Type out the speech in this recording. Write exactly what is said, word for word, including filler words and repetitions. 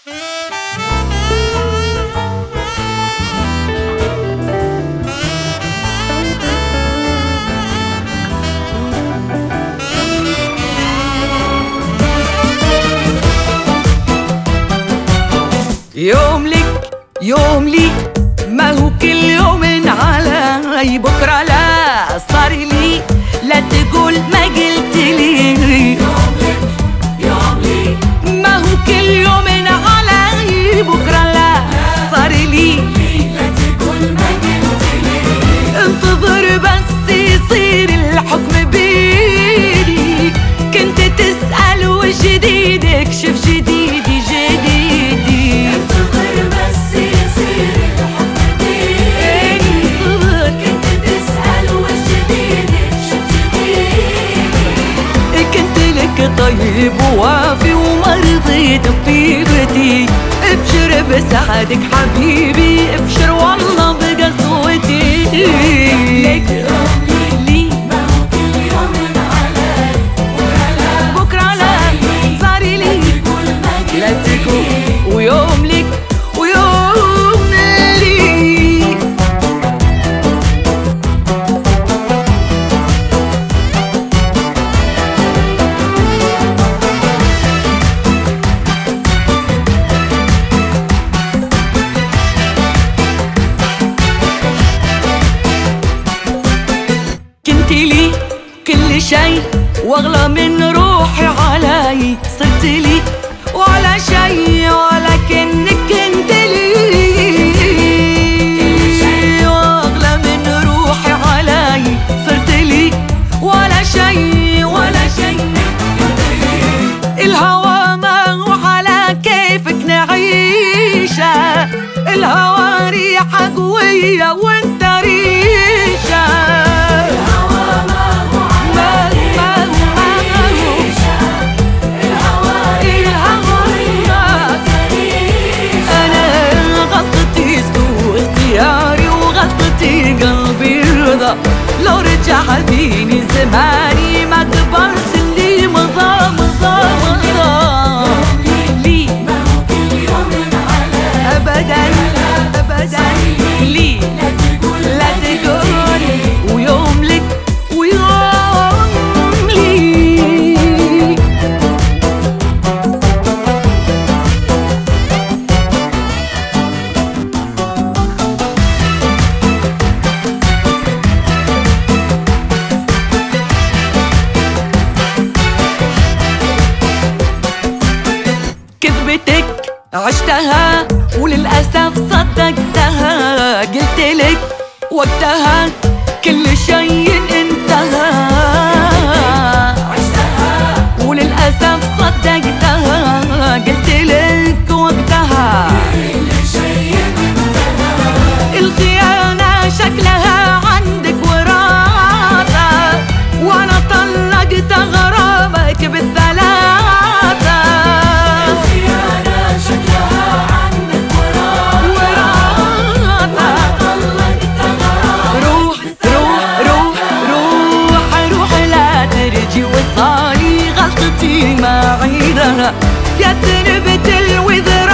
يوم لك يوم لي، ما هو كل يوم علي، بكرة لا صار لي، لا تقول ما قلت لي. يوم لك يوم لي، ما هو كل يوم علي، بكرة لا صار لي، لا تقول ما قلت لي. انتظر بس يصير الحكم بيدي، كنت تسأل وش جديدك، شوف جديدي جديدي. انتظر بس يصير الحكم بيدي، كنت تسأل وش جديدك، شوف جديدي. كنت لك طيب ووافي وما رضيت بطيبتي، ابشر بسعدك حبيبي، ابشر والله بقسوتي. ليك لي ما هو كل يوم علي، بكرة لا صار لي، تقول ما قلت لا لي. تكون ويوم لك ويوم لي. كنت لي كل شي واغلى من روحي علي، صرت لي ولا شي ولكنك كنت لي، واغلى من روحي علي، صرت لي ولا شي ولا شي. الهوى ما هو على كيفك نعيشه، الهوى ريحة قوية وانت ريشة. الهوى ما هو على كيفك الهوى أنا غلطتي سوء اختياري وغلطتي قلبي رضا، لو رجع بيني زماني ما كبرت اللي مضى مضى مضى. لي ما هو كل يوم علي، أبدا أبدا لي لا تقول لا تقول ويوم لك ويوم لي. كذبتك عشتها وللأسف صدقتها، قلتلك وقتها كل شيء انتهى، عشتها وللأسف صدقتها، قلتلك وقتها كل شيء انتهى. الخيانة شكلها عندك وراثة، وأنا طلقت غرامك بالثلاثة. الخيانة شكلها عندك وراثة، طلقت غرامك. روح روح روح روح روح لا ترجي وصالي، غلطتي ما عيدها، يا تنبت الوذرة